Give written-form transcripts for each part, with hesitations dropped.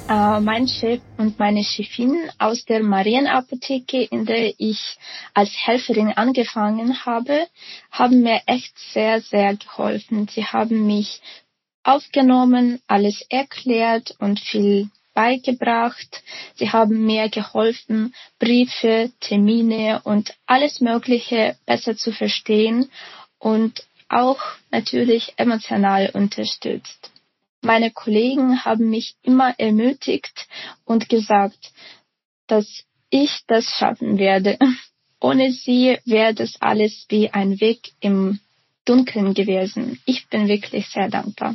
Mein Chef und meine Chefin aus der Marienapotheke, in der ich als Helferin angefangen habe, haben mir echt sehr, sehr geholfen. Sie haben mich aufgenommen, alles erklärt und viel beigebracht. Sie haben mir geholfen, Briefe, Termine und alles Mögliche besser zu verstehen und auch natürlich emotional unterstützt. Meine Kollegen haben mich immer ermutigt und gesagt, dass ich das schaffen werde. Ohne sie wäre das alles wie ein Weg im Dunkeln gewesen. Ich bin wirklich sehr dankbar.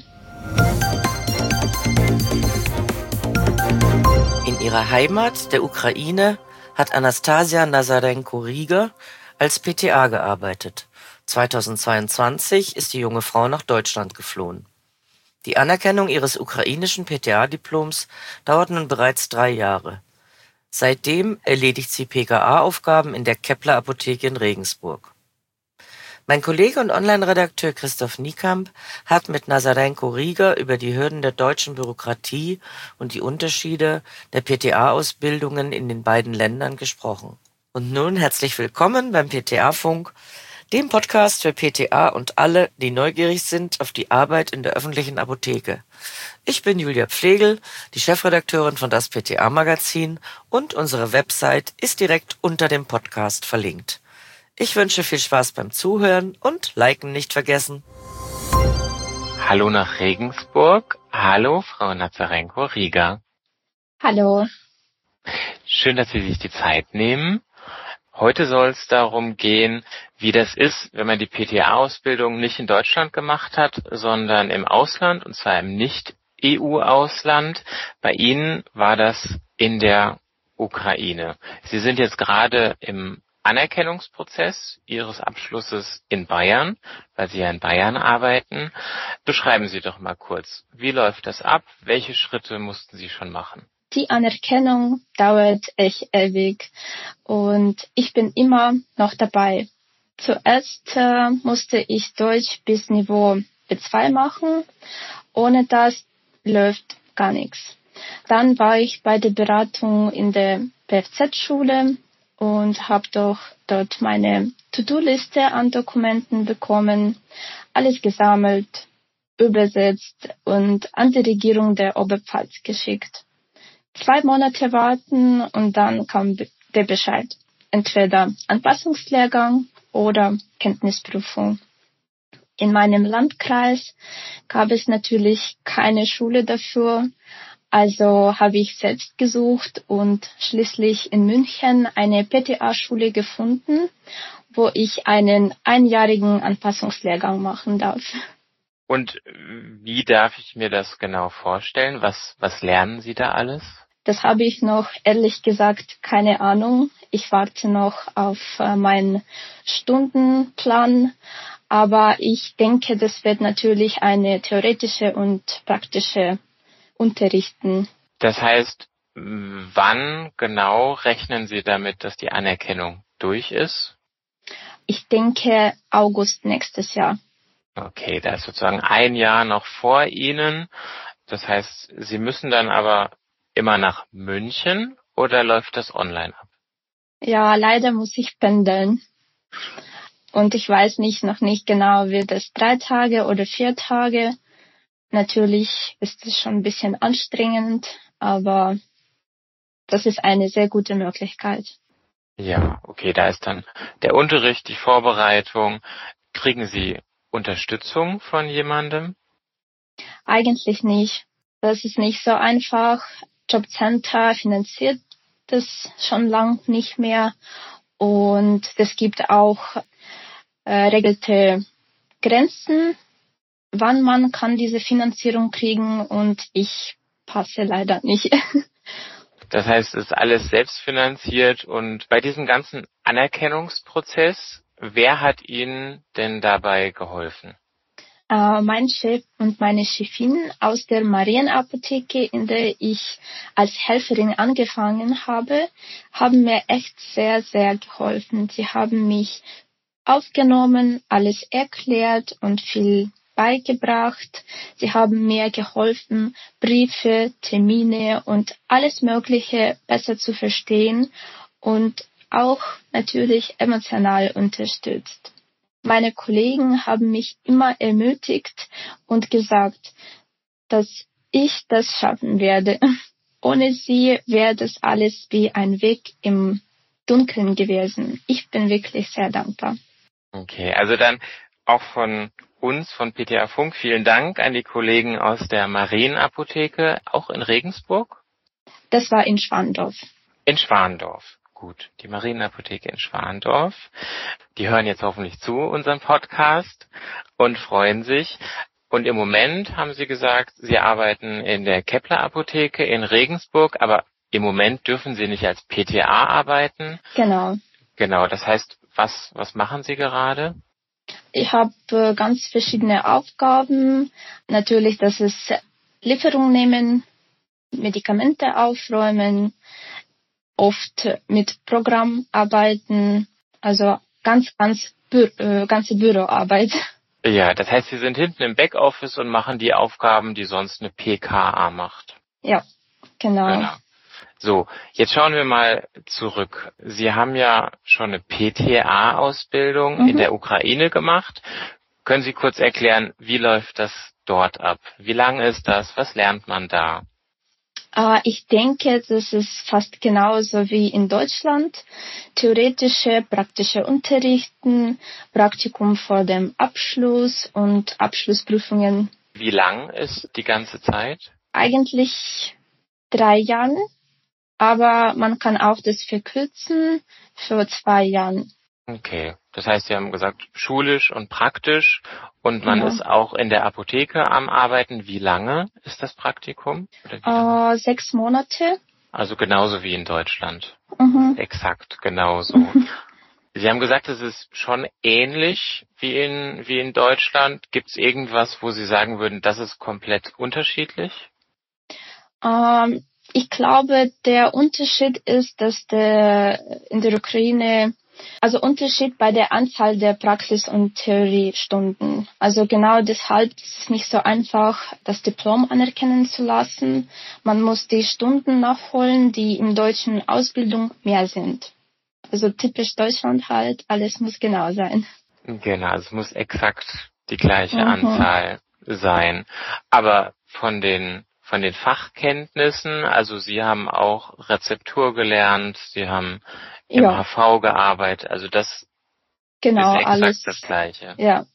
In ihrer Heimat, der Ukraine, hat Anastasia Nazarenko-Rieger als PTA gearbeitet. 2022 ist die junge Frau nach Deutschland geflohen. Die Anerkennung ihres ukrainischen PTA-Diploms dauert nun bereits 3 Jahre. Seitdem erledigt sie PKA-Aufgaben in der Kepler-Apotheke in Regensburg. Mein Kollege und Online-Redakteur Christoph Niekamp hat mit Nazarenko-Rieger über die Hürden der deutschen Bürokratie und die Unterschiede der PTA-Ausbildungen in den beiden Ländern gesprochen. Und nun herzlich willkommen beim PTA-Funk, dem Podcast für PTA und alle, die neugierig sind auf die Arbeit in der öffentlichen Apotheke. Ich bin Julia Pflegel, die Chefredakteurin von das PTA-Magazin, und unsere Website ist direkt unter dem Podcast verlinkt. Ich wünsche viel Spaß beim Zuhören und Liken nicht vergessen. Hallo nach Regensburg. Hallo, Frau Nazarenko-Rieger. Hallo. Schön, dass Sie sich die Zeit nehmen. Heute soll es darum gehen, wie das ist, wenn man die PTA-Ausbildung nicht in Deutschland gemacht hat, sondern im Ausland, und zwar im Nicht-EU-Ausland. Bei Ihnen war das in der Ukraine. Sie sind jetzt gerade im Anerkennungsprozess Ihres Abschlusses in Bayern, weil Sie ja in Bayern arbeiten. Beschreiben Sie doch mal kurz, wie läuft das ab? Welche Schritte mussten Sie schon machen? Die Anerkennung dauert echt ewig und ich bin immer noch dabei. Zuerst musste ich Deutsch bis Niveau B2 machen. Ohne das läuft gar nichts. Dann war ich bei der Beratung in der PFZ-Schule und habe dort meine To-Do-Liste an Dokumenten bekommen, alles gesammelt, übersetzt und an die Regierung der Oberpfalz geschickt. 2 Monate warten und dann kam der Bescheid. Entweder Anpassungslehrgang oder Kenntnisprüfung. In meinem Landkreis gab es natürlich keine Schule dafür, also habe ich selbst gesucht und schließlich in München eine PTA-Schule gefunden, wo ich einen einjährigen Anpassungslehrgang machen darf. Und wie darf ich mir das genau vorstellen? Was lernen Sie da alles? Das habe ich noch, ehrlich gesagt, keine Ahnung. Ich warte noch auf meinen Stundenplan. Aber ich denke, das wird natürlich eine theoretische und praktische Unterrichten. Das heißt, wann genau rechnen Sie damit, dass die Anerkennung durch ist? Ich denke, August nächstes Jahr. Okay, da ist sozusagen 1 Jahr noch vor Ihnen. Das heißt, Sie müssen dann aber immer nach München oder läuft das online ab? Ja, leider muss ich pendeln. Und ich weiß noch nicht genau, wird es 3 Tage oder 4 Tage. Natürlich ist es schon ein bisschen anstrengend, aber das ist eine sehr gute Möglichkeit. Ja, okay, da ist dann der Unterricht, die Vorbereitung. Kriegen Sie Unterstützung von jemandem? Eigentlich nicht. Das ist nicht so einfach. Jobcenter finanziert das schon lang nicht mehr. Und es gibt auch regelte Grenzen, wann man kann diese Finanzierung kriegen. Und ich passe leider nicht. Das heißt, es ist alles selbstfinanziert. Und bei diesem ganzen Anerkennungsprozess, wer hat Ihnen denn dabei geholfen? Mein Chef und meine Chefin aus der Marienapotheke, in der ich als Helferin angefangen habe, haben mir echt sehr, sehr geholfen. Sie haben mich aufgenommen, alles erklärt und viel beigebracht. Sie haben mir geholfen, Briefe, Termine und alles Mögliche besser zu verstehen und auch natürlich emotional unterstützt. Meine Kollegen haben mich immer ermutigt und gesagt, dass ich das schaffen werde. Ohne sie wäre das alles wie ein Weg im Dunkeln gewesen. Ich bin wirklich sehr dankbar. Okay, also dann auch von uns, von PTA Funk, vielen Dank an die Kollegen aus der Marienapotheke, auch in Regensburg. Das war in Schwandorf. In Schwandorf. Gut, die Marienapotheke in Schwandorf. Die hören jetzt hoffentlich zu unserem Podcast und freuen sich. Und im Moment haben Sie gesagt, Sie arbeiten in der Kepler Apotheke in Regensburg, aber im Moment dürfen Sie nicht als PTA arbeiten. Genau. Genau, das heißt, was machen Sie gerade? Ich habe ganz verschiedene Aufgaben. Natürlich, das ist Lieferung nehmen, Medikamente aufräumen, oft mit Programm arbeiten, also ganze Büroarbeit. Ja, das heißt, Sie sind hinten im Backoffice und machen die Aufgaben, die sonst eine PKA macht. Ja, genau. So, jetzt schauen wir mal zurück. Sie haben ja schon eine PTA-Ausbildung in der Ukraine gemacht. Können Sie kurz erklären, wie läuft das dort ab? Wie lang ist das? Was lernt man da? Ich denke, das ist fast genauso wie in Deutschland. Theoretische, praktische Unterrichten, Praktikum vor dem Abschluss und Abschlussprüfungen. Wie lang ist die ganze Zeit? Eigentlich 3 Jahren, aber man kann auch das verkürzen für 2 Jahren. Okay, das heißt, Sie haben gesagt, schulisch und praktisch und man ist auch in der Apotheke am Arbeiten. Wie lange ist das Praktikum? 6 Monate. Also genauso wie in Deutschland. Exakt, genauso. Sie haben gesagt, es ist schon ähnlich wie in Deutschland. Gibt es irgendwas, wo Sie sagen würden, das ist komplett unterschiedlich? Ich glaube, der Unterschied ist, dass in der Ukraine Unterschied bei der Anzahl der Praxis- und Theoriestunden. Also genau deshalb ist es nicht so einfach, das Diplom anerkennen zu lassen. Man muss die Stunden nachholen, die in deutschen Ausbildung mehr sind. Also typisch Deutschland halt, alles muss genau sein. Genau, also es muss exakt die gleiche Anzahl sein. Aber von den Fachkenntnissen, also Sie haben auch Rezeptur gelernt, Sie haben im HV gearbeitet, also das genau, ist exakt alles das Gleiche. Ja.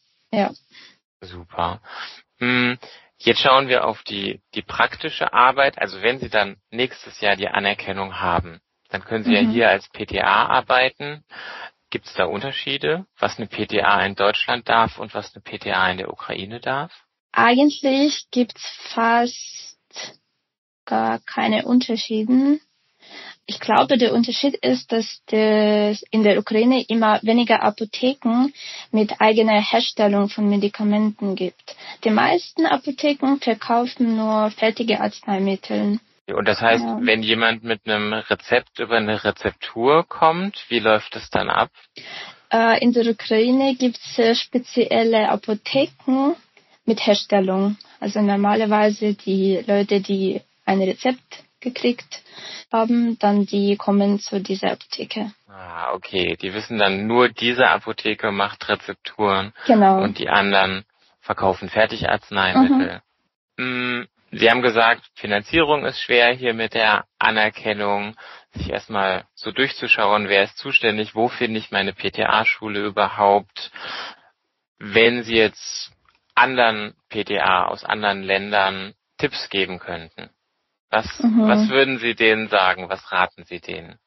Super. Jetzt schauen wir auf die praktische Arbeit. Also wenn Sie dann nächstes Jahr die Anerkennung haben, dann können Sie ja hier als PTA arbeiten. Gibt es da Unterschiede, was eine PTA in Deutschland darf und was eine PTA in der Ukraine darf? Eigentlich gibt's fast gar keine Unterschiede. Ich glaube, der Unterschied ist, dass in der Ukraine immer weniger Apotheken mit eigener Herstellung von Medikamenten gibt. Die meisten Apotheken verkaufen nur fertige Arzneimittel. Und das heißt, wenn jemand mit einem Rezept über eine Rezeptur kommt, wie läuft es dann ab? In der Ukraine gibt's spezielle Apotheken mit Herstellung. Also normalerweise die Leute, die ein Rezept gekriegt haben, dann die kommen zu dieser Apotheke. Ah, okay. Die wissen dann, nur diese Apotheke macht Rezepturen. Genau. Und die anderen verkaufen Fertigarzneimittel. Sie haben gesagt, Finanzierung ist schwer hier mit der Anerkennung, sich erstmal so durchzuschauen, wer ist zuständig, wo finde ich meine PTA-Schule überhaupt. Wenn Sie jetzt anderen PTA aus anderen Ländern Tipps geben könnten, was würden Sie denen sagen? Was raten Sie denen?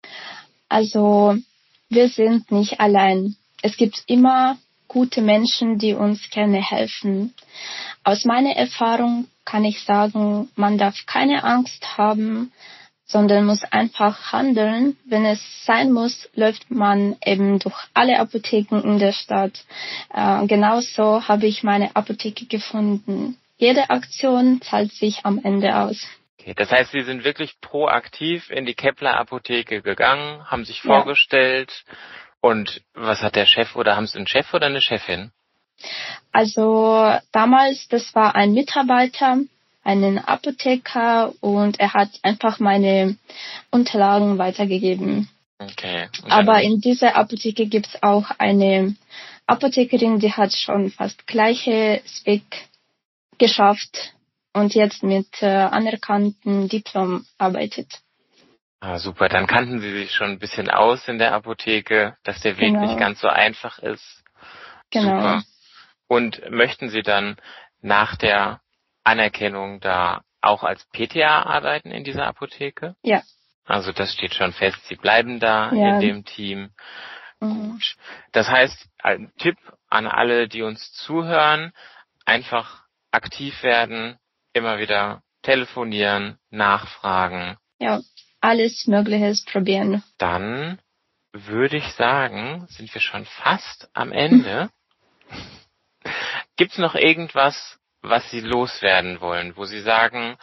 Also, wir sind nicht allein. Es gibt immer gute Menschen, die uns gerne helfen. Aus meiner Erfahrung kann ich sagen, man darf keine Angst haben, sondern muss einfach handeln. Wenn es sein muss, läuft man eben durch alle Apotheken in der Stadt. Genauso habe ich meine Apotheke gefunden. Jede Aktion zahlt sich am Ende aus. Okay, das heißt, Sie sind wirklich proaktiv in die Kepler Apotheke gegangen, haben sich vorgestellt. Und was hat der Chef, oder haben Sie einen Chef oder eine Chefin? Also damals, das war ein Mitarbeiter, einen Apotheker, und er hat einfach meine Unterlagen weitergegeben. Okay. Aber in dieser Apotheke gibt's auch eine Apothekerin, die hat schon fast gleiches Weg geschafft und jetzt mit anerkannten Diplom arbeitet. Ah, super. Dann kannten Sie sich schon ein bisschen aus in der Apotheke, dass der Weg nicht ganz so einfach ist. Genau. Super. Und möchten Sie dann nach der Anerkennung da auch als PTA arbeiten in dieser Apotheke? Ja. Also das steht schon fest, Sie bleiben da in dem Team. Gut. Das heißt, ein Tipp an alle, die uns zuhören, einfach aktiv werden, immer wieder telefonieren, nachfragen. Ja, alles Mögliche probieren. Dann würde ich sagen, sind wir schon fast am Ende. Gibt's noch irgendwas, was Sie loswerden wollen, wo Sie sagen,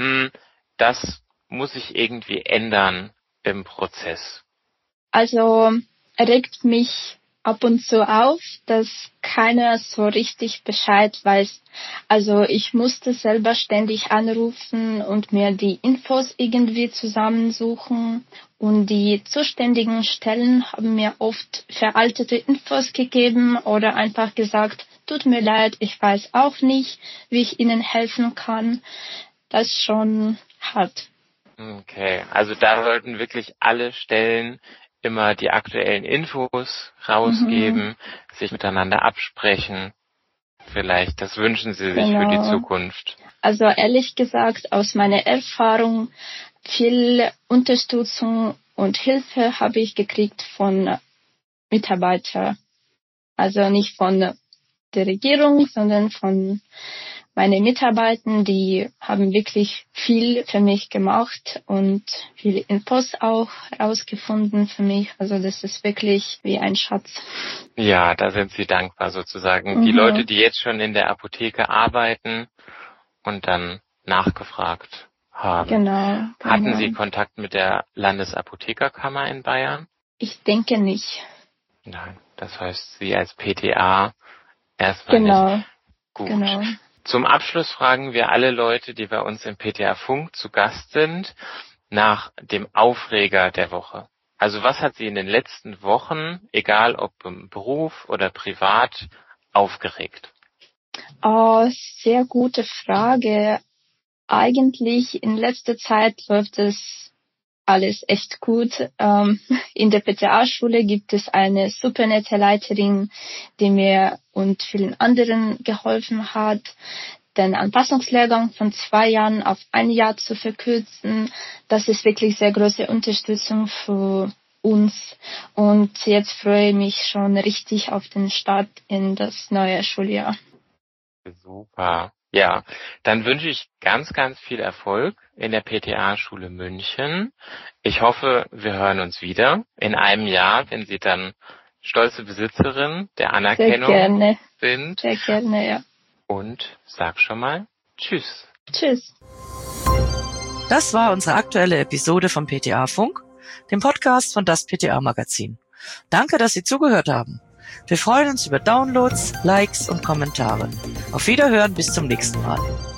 das muss sich irgendwie ändern im Prozess? Also regt mich ab und zu auf, dass keiner so richtig Bescheid weiß. Also ich musste selber ständig anrufen und mir die Infos irgendwie zusammensuchen. Und die zuständigen Stellen haben mir oft veraltete Infos gegeben oder einfach gesagt, tut mir leid, ich weiß auch nicht, wie ich Ihnen helfen kann. Das ist schon hart. Okay, also da sollten wirklich alle Stellen immer die aktuellen Infos rausgeben, sich miteinander absprechen. Vielleicht, das wünschen Sie sich für die Zukunft. Also ehrlich gesagt, aus meiner Erfahrung, viel Unterstützung und Hilfe habe ich gekriegt von Mitarbeitern. Also nicht von der Regierung, sondern von meinen Mitarbeitern, die haben wirklich viel für mich gemacht und viele Infos auch rausgefunden für mich. Also das ist wirklich wie ein Schatz. Ja, da sind Sie dankbar sozusagen. Die Leute, die jetzt schon in der Apotheke arbeiten und dann nachgefragt haben. Genau. Hatten Sie Kontakt mit der Landesapothekerkammer in Bayern? Ich denke nicht. Nein, das heißt, Sie als PTA erstmal nicht. Gut. Genau. Zum Abschluss fragen wir alle Leute, die bei uns im PTA Funk zu Gast sind, nach dem Aufreger der Woche. Also was hat Sie in den letzten Wochen, egal ob im Beruf oder privat, aufgeregt? Sehr gute Frage. Eigentlich in letzter Zeit läuft es alles echt gut. In der PTA-Schule gibt es eine super nette Leiterin, die mir und vielen anderen geholfen hat, den Anpassungslehrgang von 2 Jahren auf 1 Jahr zu verkürzen. Das ist wirklich sehr große Unterstützung für uns. Und jetzt freue ich mich schon richtig auf den Start in das neue Schuljahr. Super. Ja, dann wünsche ich ganz, ganz viel Erfolg in der PTA-Schule München. Ich hoffe, wir hören uns wieder in einem Jahr, wenn Sie dann stolze Besitzerin der Anerkennung sind. Sehr gerne, ja. Und sag schon mal Tschüss. Tschüss. Das war unsere aktuelle Episode vom PTA Funk, dem Podcast von das PTA Magazin. Danke, dass Sie zugehört haben. Wir freuen uns über Downloads, Likes und Kommentare. Auf Wiederhören, bis zum nächsten Mal.